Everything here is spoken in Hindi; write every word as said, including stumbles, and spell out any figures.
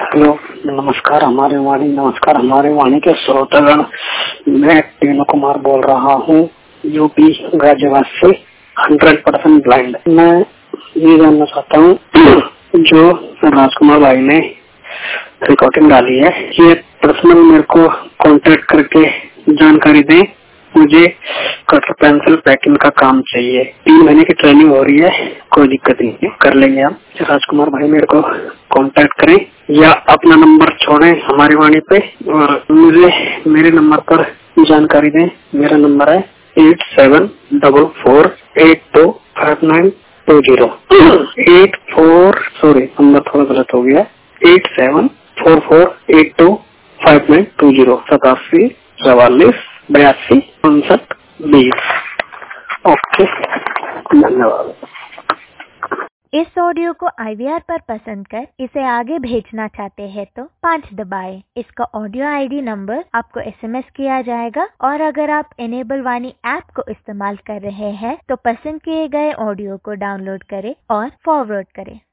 हेलो, नमस्कार हमारे वाणी नमस्कार हमारे वाणी के श्रोतागण। मैं टीनू कुमार बोल रहा हूँ, यूपी गाजियाबाद से, हंड्रेड परसेंट ब्लाइंड। मैं ये जानना चाहता हूँ जो राजकुमार भाई ने रिकॉर्डिंग डाली है, ये पर्सनल मेरे को कांटेक्ट करके जानकारी दें। मुझे कटर पेंसिल पैकिंग का काम चाहिए। तीन महीने की ट्रेनिंग हो रही है, कोई दिक्कत नहीं है, कर लेंगे आप। राजकुमार भाई मेरे को कांटेक्ट करें या अपना नंबर छोड़ें हमारी वाणी पे और मुझे मेरे नंबर पर जानकारी दें। मेरा नंबर है eight seven double four eight two five nine two zero eight four sorry number थोड़ा गलत हो गया, eight seven four four eight two five nine two zero सतासी चवालीस बयासी उनसठ बीस। ओके, धन्यवाद। इस ऑडियो को आई वी आर पर पसंद कर इसे आगे भेजना चाहते हैं तो पाँच दबाएं। इसका ऑडियो आई डी नंबर आपको एस एम एस किया जाएगा और अगर आप एनेबल वाणी ऐप को इस्तेमाल कर रहे हैं तो पसंद किए गए ऑडियो को डाउनलोड करें और फॉरवर्ड करें।